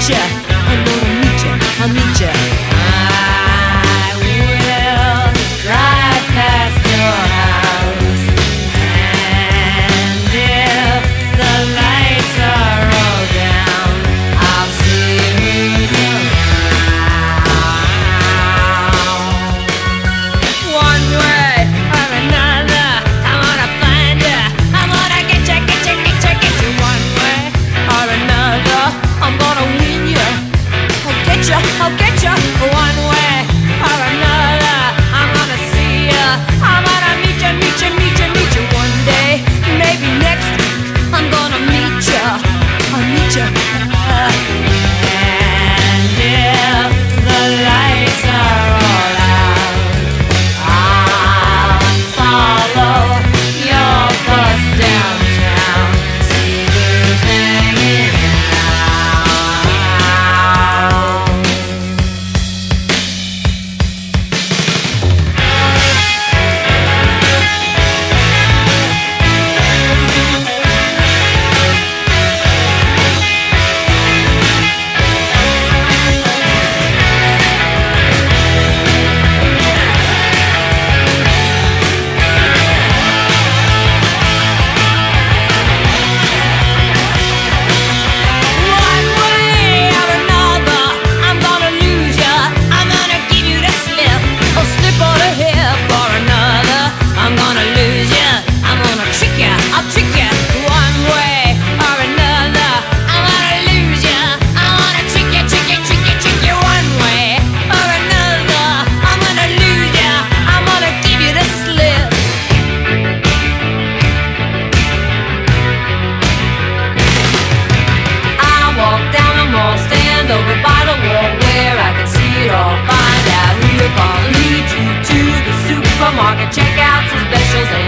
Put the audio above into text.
meet ya. I'm gonna meet ya. I'll meet ya. I will drive past your house, and if the lights are all down, I'll see who's around. One way or another, I'm gonna find ya. I'm gonna get ya, get ya, get ya, get ya. One way or another, I'm gonna win ya. I'll get ya, I'll get ya. One way or another, I'm gonna see ya. I'm gonna meet ya, meet ya, meet ya, meet ya. One day, maybe next week, I'm gonna meet ya. I'll meet ya. And if the lights are all out, I'll follow your bus downtown, see who's hanging out. One way or another, I'm gonna lose ya. I'm gonna give you the slip, or slip or the hip or another. I'm gonna lose ya. I'm gonna trick ya. I'll trick ya. One way or another, I'm gonna lose ya. I'm gonna trick ya, trick ya, trick ya, trick ya. One way or another, I'm gonna lose ya. I'm gonna give you the slip. I walk down the mall, stand over by the wall where I can see it all. Find out who you're gonna lead you to the supermarket, check out some specials.